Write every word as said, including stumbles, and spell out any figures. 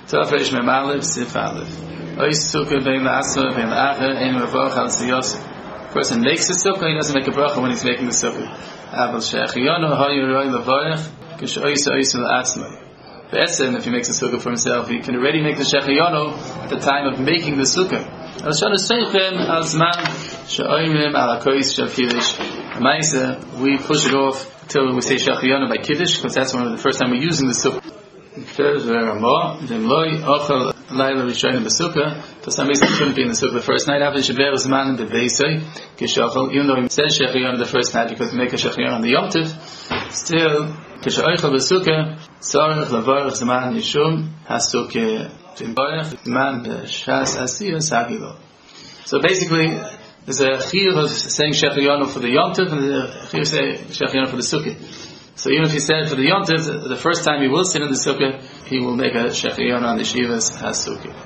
Tov Reish Mem Aleph Sif Aleph. Ois Sukkah Vein La'asma Vein La'acher Ein Mevach Al Tziyos. Person makes a sukkah, he doesn't make a bracha when he's making the sukkah. Abel She'achiyonu Hayu Roi Levarech Kish Ois Ois La'asma. Be'etzem, if he makes a sukkah for himself, he can already make the She'achiyonu at the time of making the sukkah. Al Shana Seichem Al Zman She'oimim Al HaKois Shel Kiddush. Ma'aseh, we push it off until we say She'achiyonu by Kiddush, because that's one of the first time we're using the sukkah. For some reason he couldn't be in the sukkah the first night. Even though he said Shechiyon the first night because we make a Shechiyon on the Yom Tov, still so basically there's a chiyuv of saying Shechiyon for the Yom Tov and a chiyuv of saying Shechiyon for the sukkah. So even if he said for the Yom Tov, the first time he will sit in the sukkah, he will make a Shechiyon on the Shivas HaSukkah.